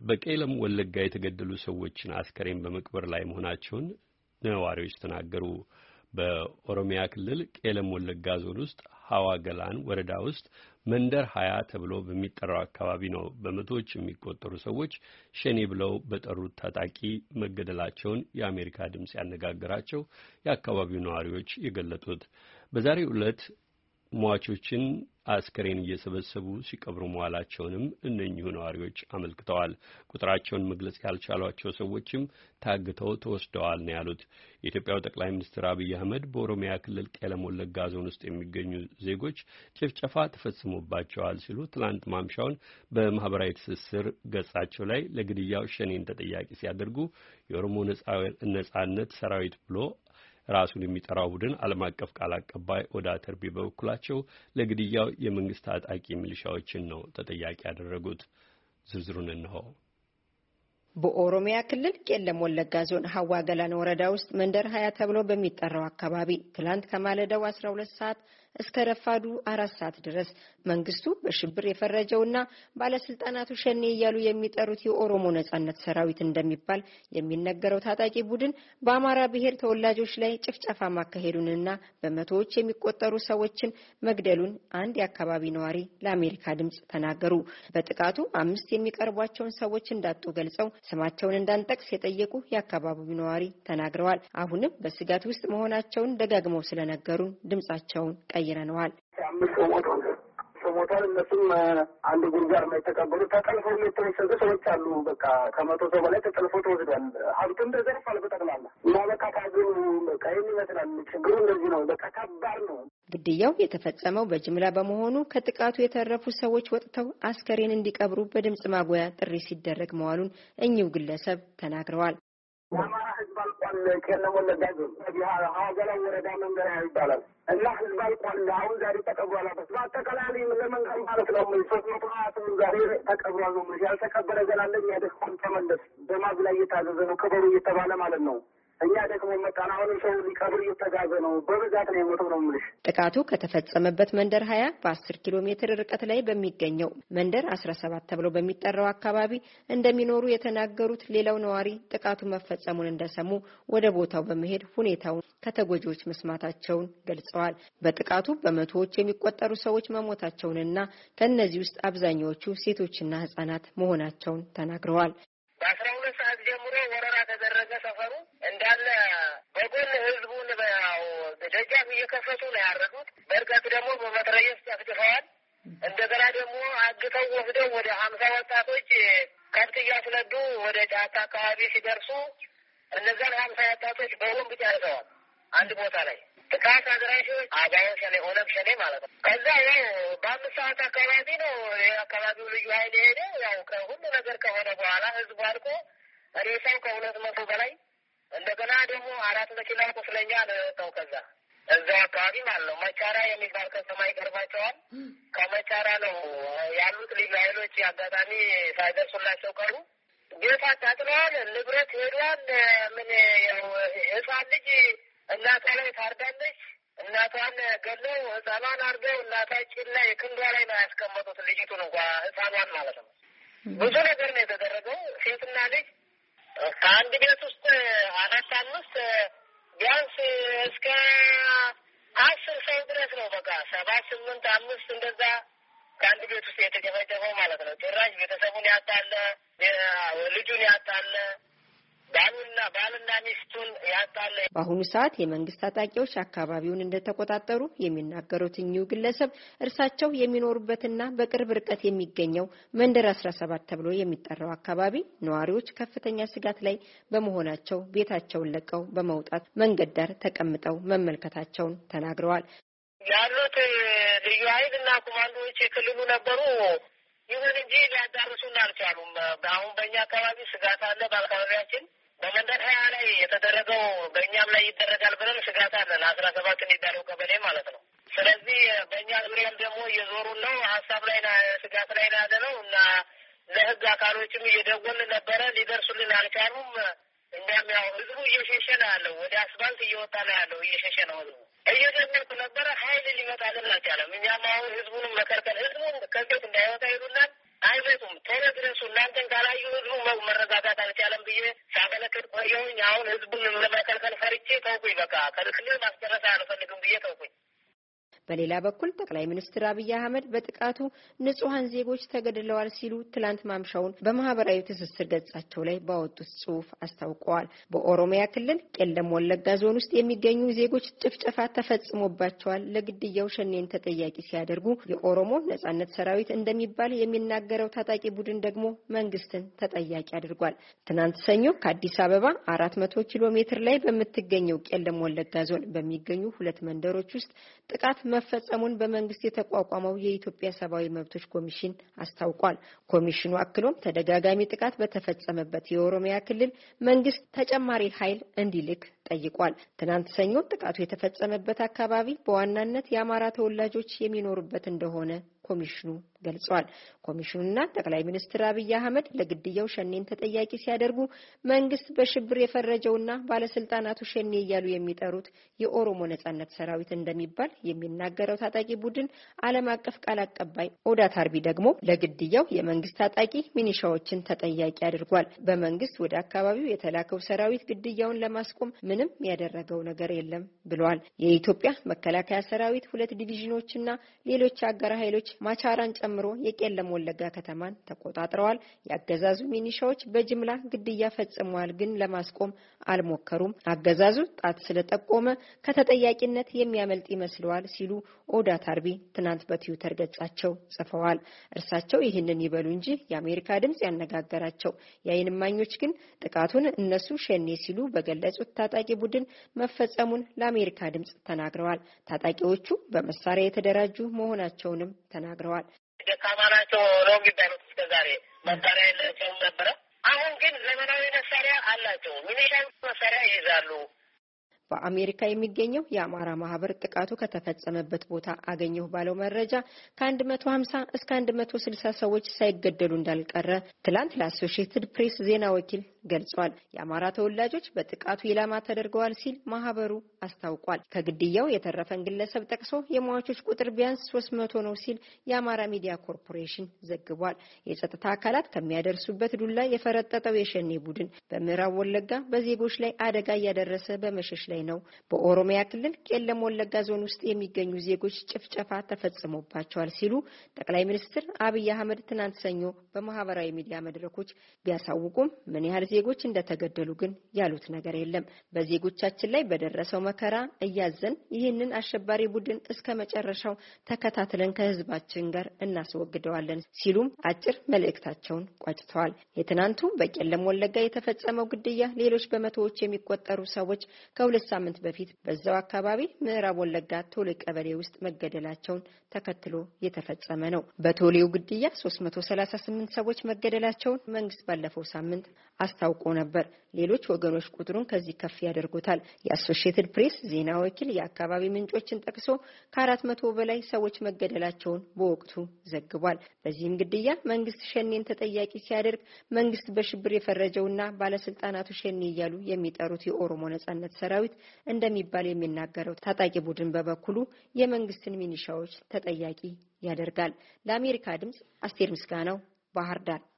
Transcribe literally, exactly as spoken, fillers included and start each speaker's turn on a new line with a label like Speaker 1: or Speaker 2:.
Speaker 1: በቄለም ወለጋ የተገደሉ ሰዎችን አስከሬን በመቅበር ላይ መሆናቸውን ነዋሪዎች ተናገሩ። በኦሮሚያ ክልል ቄለም ወለጋ ዞን ውስጥ ሀዋ ገላን ወረዳ ውስጥ መንደር ሀያ ተብሎ በሚጠራው አካባቢ ነው በመቶዎች የሚቆጠሩ ሰዎች ሸኔ ብለው በጠሩት ታጣቂ መገደላቸውን የአሜሪካ ድምጽ ያነጋገራቸው የአካባቢው ነዋሪዎች የገለጡት። በዛሬው ዕለት ሟቾችን አስከሬን እየሰበሰቡ ሲቀብሩ መዋላቸውንም እነኚሁ ነዋሪዎች አመልክተዋል። ቁጥራቸውን መግለጽ ያልቻሏቸው ሰዎችም ታግተው ተወስደዋል ነው ያሉት። የኢትዮጵያው ጠቅላይ ሚኒስትር አብይ አህመድ በኦሮሚያ ክልል ቄለም ወለጋ ዞን ውስጥ የሚገኙ ዜጎች ጭፍጨፋ ተፈጽሞባቸዋል ሲሉ ትላንት ማምሻውን በማህበራዊ ትስስር ገጻቸው ላይ ለግድያው ሸኔን ተጠያቂ ሲያደርጉ የኦሮሞ ነጻነት ሰራዊት ብሎ ራሱን የሚጠራው ቡድን ዓለም አቀፍ ቃል አቀባይ ኦዳ ተርቢ በበኩላቸው ለግድያው የመንግስት ታጣቂ ሚሊሻዎችን ነው ተጠያቂ ያደረጉት። ዝርዝሩን እንሆ።
Speaker 2: በኦሮሚያ ክልል ቄለም ወለጋ ዞን ሀዋ ገላን ወረዳ ውስጥ መንደር ሀያ ተብሎ በሚጠራው አካባቢ ትላንት ከማለዳው አስራ ሁለት ሰዓት እስከ ረፋዱ አራት ሰዓት ድረስ መንግስቱ በሽብር የፈረጀውና ባለስልጣናቱ ሸኔ እያሉ የሚጠሩት የኦሮሞ ነጻነት ሰራዊት እንደሚባል የሚነገረው ታጣቂ ቡድን በአማራ ብሔር ተወላጆች ላይ ጭፍጨፋ ማካሄዱንና በመቶዎች የሚቆጠሩ ሰዎችን መግደሉን አንድ የአካባቢ ነዋሪ ለአሜሪካ ድምጽ ተናገሩ። በጥቃቱ አምስት የሚቀርቧቸውን ሰዎች እንዳጡ ገልጸው ስማቸውን እንዳንጠቅስ የጠየቁ የአካባቢው ነዋሪ ተናግረዋል። አሁንም በስጋት ውስጥ መሆናቸውን ደጋግመው ስለነገሩን ድምጻቸውን ቀይረነዋል።
Speaker 3: አምስት ሞቷል። እነሱም አንድ ጉርጋር ላይ ተቀበሉ። ተጠልፈው የተወሰዱ ሰዎች አሉ። በቃ ከመቶ ሰው በላይ ተጠልፈው ተወስዷል። ሀብቱም ተዘርፏል በጠቅላላ እና በቃ ታገሉ በቃ ይህን ይመስላል። ችግሩ እንደዚህ ነው። በቃ ከባድ ነው።
Speaker 2: ግድያው የተፈጸመው በጅምላ በመሆኑ ከጥቃቱ የተረፉ ሰዎች ወጥተው አስከሬን እንዲቀብሩ በድምጽ ማጉያ ጥሪ ሲደረግ መዋሉን እኚሁ ግለሰብ ተናግረዋል።
Speaker 3: የአማራ ህዝብ አልቋል። ቄለም ወለጋ ዞን ሀዋ ገላን ወረዳ መንደር ሀያ ይባላል እና ህዝብ አልቋል። አሁን ዛሬ ተቀብሯል። በአጠቃላይ ለመንገር ማለት ነው ሶስት መቶ ሀያ ስምንት ዛሬ ተቀብሯል ነው። ያልተቀበረ ገላለኝ ያደስኩን ተመለስ በማዝ ላይ እየታዘዘ ነው ክበሩ እየተባለ ማለት ነው። እኛ ደግሞ መጣን። አሁን ሰው ሊቀብር እየተጋዘ ነው። በብዛት ነው የሞተው ነው የምልሽ።
Speaker 2: ጥቃቱ ከተፈጸመበት መንደር ሀያ በአስር ኪሎ ሜትር ርቀት ላይ በሚገኘው መንደር አስራ ሰባት ተብሎ በሚጠራው አካባቢ እንደሚኖሩ የተናገሩት ሌላው ነዋሪ ጥቃቱ መፈጸሙን እንደሰሙ ወደ ቦታው በመሄድ ሁኔታውን ከተጎጂዎች መስማታቸውን ገልጸዋል። በጥቃቱ በመቶዎች የሚቆጠሩ ሰዎች መሞታቸውንና ከእነዚህ ውስጥ አብዛኛዎቹ ሴቶችና ህጻናት መሆናቸውን ተናግረዋል።
Speaker 4: በአስራ ሁለት ሰዓት ጀምሮ ወረራ ተደረገ። ሰፈሩ እንዳለ በጎን ህዝቡን በያው ደጃፍ እየከፈቱ ነው ያረዱት። በርቀት ደግሞ በመትረየስ ጨፍጭፈዋል። እንደገና ደግሞ አግተው ወስደው ወደ ሀምሳ ወጣቶች ከብት እያስነዱ ወደ ጫካ አካባቢ ሲደርሱ እነዛን ሀምሳ ወጣቶች በቦምብ ጨርሰዋል። አንድ ቦታ ላይ ጥቃት አድራሾች አባው ሸኔ ኦነግ ሸኔ ማለት ነው። ከዛ ያው በአምስት ሰዓት አካባቢ ነው የአካባቢው ልዩ ኃይል ሄደ። ያው ከሁሉ ነገር ከሆነ በኋላ ህዝቡ አልቆ ሬሳው ከሁለት መቶ በላይ እንደገና ደግሞ አራት መኪና ቁስለኛ ነው የወጣው። ከዛ እዛው አካባቢ ማለት ነው መቻራ የሚባል ከተማ ይቀርባቸዋል። ከመቻራ ነው ያሉት ልዩ ኃይሎች አጋጣሚ ሳይደርሱላቸው ቀሩ። ቤት አቃጥለዋል። ንብረት ሄዷል። ምን ያው ህፃን ልጅ እናቷ ላይ ታርዳለች። እናቷን ገለው ህፃኗን አርገው እናታችን ላይ ክንዷ ላይ ነው ያስቀመጡት። ልጅቱን እንኳ ህፃኗን ማለት ነው። ብዙ ነገር ነው የተደረገው። ሴትና ልጅ ከአንድ ቤት ውስጥ አራት አምስት ቢያንስ እስከ አስር ሰው ድረስ ነው። በቃ ሰባት ስምንት አምስት እንደዛ ከአንድ ቤት ውስጥ የተጨፈጨፈው ማለት ነው። ጭራሽ ቤተሰቡን ያጣለ፣ ልጁን ያጣለ፣ ባሉና ባልና ሚስቱን ያጣለ።
Speaker 2: በአሁኑ ሰዓት የመንግስት ታጣቂዎች አካባቢውን እንደተቆጣጠሩ የሚናገሩት እኚሁ ግለሰብ እርሳቸው የሚኖሩበትና በቅርብ ርቀት የሚገኘው መንደር አስራ ሰባት ተብሎ የሚጠራው አካባቢ ነዋሪዎች ከፍተኛ ስጋት ላይ በመሆናቸው ቤታቸውን ለቀው በመውጣት መንገድ ዳር ተቀምጠው መመልከታቸውን ተናግረዋል።
Speaker 4: ያሉት ልዩ ኃይልና ኮማንዶዎች የክልሉ ነበሩ። ይሁን እንጂ ሊያዳርሱን አልቻሉም። አሁን በእኛ አካባቢ ስጋት አለ። በአካባቢያችን በመንደር ሀያ ላይ የተደረገው በእኛም ላይ ይደረጋል ብለን ስጋት አለን። አስራ ሰባት የሚባለው ቀበሌ ማለት ነው። ስለዚህ በእኛ ዙሪያም ደግሞ እየዞሩን ነው። ሀሳብ ላይ ስጋት ላይ ያለ ነው እና ለህግ አካሎችም እየደወልን ነበረ። ሊደርሱልን አልቻሉም። እኛም ያው ህዝቡ እየሸሸ ነው ያለው። ወደ አስፋልት እየወጣ ነው ያለው። እየሸሸ ነው ህዝቡ። እየደመርኩ ነበረ። ሀይል ሊመጣልን አልቻለም። እኛም አሁን ህዝቡንም መከልከል ህዝቡን ከቤት እንዳይወጣ ይሉናል። አይቤቱም ቶሎ ድረሱ እናንተ እናንተን ካላዩ ህዝቡ መረጋጋት አልቻለም ብዬ ሳገለክል ቆየሁኝ። አሁን ህዝቡን ለመከልከል ፈርቼ ተውኩኝ። በቃ ከልክል ማስጨረስ አልፈልግም ብዬ ተውኩኝ።
Speaker 2: በሌላ በኩል ጠቅላይ ሚኒስትር አብይ አህመድ በጥቃቱ ንጹሃን ዜጎች ተገድለዋል ሲሉ ትላንት ማምሻውን በማህበራዊ ትስስር ገጻቸው ላይ ባወጡት ጽሑፍ አስታውቀዋል። በኦሮሚያ ክልል ቄለም ወለጋ ዞን ውስጥ የሚገኙ ዜጎች ጭፍጨፋ ተፈጽሞባቸዋል፣ ለግድያው ሸኔን ተጠያቂ ሲያደርጉ የኦሮሞ ነጻነት ሰራዊት እንደሚባል የሚናገረው ታጣቂ ቡድን ደግሞ መንግስትን ተጠያቂ አድርጓል። ትናንት ሰኞ ከአዲስ አበባ አራት መቶ ኪሎ ሜትር ላይ በምትገኘው ቄለም ወለጋ ዞን በሚገኙ ሁለት መንደሮች ውስጥ ጥቃት መፈጸሙን በመንግስት የተቋቋመው የኢትዮጵያ ሰብአዊ መብቶች ኮሚሽን አስታውቋል። ኮሚሽኑ አክሎም ተደጋጋሚ ጥቃት በተፈጸመበት የኦሮሚያ ክልል መንግስት ተጨማሪ ኃይል እንዲልክ ጠይቋል። ትናንት ሰኞ ጥቃቱ የተፈጸመበት አካባቢ በዋናነት የአማራ ተወላጆች የሚኖሩበት እንደሆነ ኮሚሽኑ ገልጿል። ኮሚሽኑና ጠቅላይ ሚኒስትር አብይ አህመድ ለግድያው ሸኔን ተጠያቂ ሲያደርጉ መንግስት በሽብር የፈረጀውና ባለስልጣናቱ ሸኔ እያሉ የሚጠሩት የኦሮሞ ነጻነት ሰራዊት እንደሚባል የሚናገረው ታጣቂ ቡድን ዓለም አቀፍ ቃል አቀባይ ኦዳ ታርቢ ደግሞ ለግድያው የመንግስት ታጣቂ ሚኒሻዎችን ተጠያቂ አድርጓል። በመንግስት ወደ አካባቢው የተላከው ሰራዊት ግድያውን ለማስቆም ምንም ያደረገው ነገር የለም ብለዋል። የኢትዮጵያ መከላከያ ሰራዊት ሁለት ዲቪዥኖችና ሌሎች አጋር ኃይሎች ማቻራን ጨምሮ የቄለም ወለጋ ከተማን ተቆጣጥረዋል። ያገዛዙ ሚኒሻዎች በጅምላ ግድያ ፈጽመዋል፣ ግን ለማስቆም አልሞከሩም። አገዛዙ ጣት ስለጠቆመ ከተጠያቂነት የሚያመልጥ ይመስለዋል ሲሉ ኦዳ ታርቢ ትናንት በትዊተር ገጻቸው ጽፈዋል። እርሳቸው ይህንን ይበሉ እንጂ የአሜሪካ ድምጽ ያነጋገራቸው የዓይን እማኞች ግን ጥቃቱን እነሱ ሸኔ ሲሉ በገለጹት ታጣቂ ቡድን መፈጸሙን ለአሜሪካ ድምጽ ተናግረዋል። ታጣቂዎቹ በመሳሪያ የተደራጁ መሆናቸውንም ተናግረዋል።
Speaker 4: ደካማ ናቸው ነው የሚባሉት እስከዛሬ መሳሪያ የላቸውም ነበረ። አሁን ግን ዘመናዊ መሳሪያ አላቸው። ሚሊሻ መሳሪያ ይይዛሉ።
Speaker 2: በአሜሪካ የሚገኘው የአማራ ማህበር ጥቃቱ ከተፈጸመበት ቦታ አገኘሁ ባለው መረጃ ከአንድ መቶ ሀምሳ እስከ አንድ መቶ ስልሳ ሰዎች ሳይገደሉ እንዳልቀረ ትላንት ለአሶሺየትድ ፕሬስ ዜና ወኪል ገልጿል። የአማራ ተወላጆች በጥቃቱ ኢላማ ተደርገዋል ሲል ማህበሩ አስታውቋል። ከግድያው የተረፈን ግለሰብ ጠቅሶ የሟቾች ቁጥር ቢያንስ ሶስት መቶ ነው ሲል የአማራ ሚዲያ ኮርፖሬሽን ዘግቧል። የጸጥታ አካላት ከሚያደርሱበት ዱላ የፈረጠጠው የሸኔ ቡድን በምዕራብ ወለጋ በዜጎች ላይ አደጋ እያደረሰ በመሸሽ ላይ ነው። በኦሮሚያ ክልል ቄለም ወለጋ ዞን ውስጥ የሚገኙ ዜጎች ጭፍጨፋ ተፈጽሞባቸዋል ሲሉ ጠቅላይ ሚኒስትር አብይ አህመድ ትናንት ሰኞ በማህበራዊ ሚዲያ መድረኮች ቢያሳውቁም ምን ያህል ዜጎች እንደተገደሉ ግን ያሉት ነገር የለም። በዜጎቻችን ላይ በደረሰው መከራ እያዘን ይህንን አሸባሪ ቡድን እስከ መጨረሻው ተከታትለን ከህዝባችን ጋር እናስወግደዋለን ሲሉም አጭር መልእክታቸውን ቋጭተዋል። የትናንቱ በቄለም ወለጋ የተፈጸመው ግድያ ሌሎች በመቶዎች የሚቆጠሩ ሰዎች ከሁለት ሳምንት በፊት በዛው አካባቢ ምዕራብ ወለጋ ቶሌ ቀበሌ ውስጥ መገደላቸውን ተከትሎ የተፈጸመ ነው። በቶሌው ግድያ ሶስት መቶ ሰላሳ ስምንት ሰዎች መገደላቸውን መንግስት ባለፈው ሳምንት አስታውቆ ነበር። ሌሎች ወገኖች ቁጥሩን ከዚህ ከፍ ያደርጉታል። የአሶሺየትድ ፕሬስ ዜና ወኪል የአካባቢ ምንጮችን ጠቅሶ ከአራት መቶ በላይ ሰዎች መገደላቸውን በወቅቱ ዘግቧል። በዚህም ግድያ መንግስት ሸኔን ተጠያቂ ሲያደርግ መንግስት በሽብር የፈረጀውና ባለስልጣናቱ ሸኔ እያሉ የሚጠሩት የኦሮሞ ነጻነት ሰራዊት እንደሚባል የሚናገረው ታጣቂ ቡድን በበኩሉ የመንግስትን ሚኒሻዎች ተጠያቂ ያደርጋል። ለአሜሪካ ድምጽ አስቴር ምስጋናው ባህር ዳር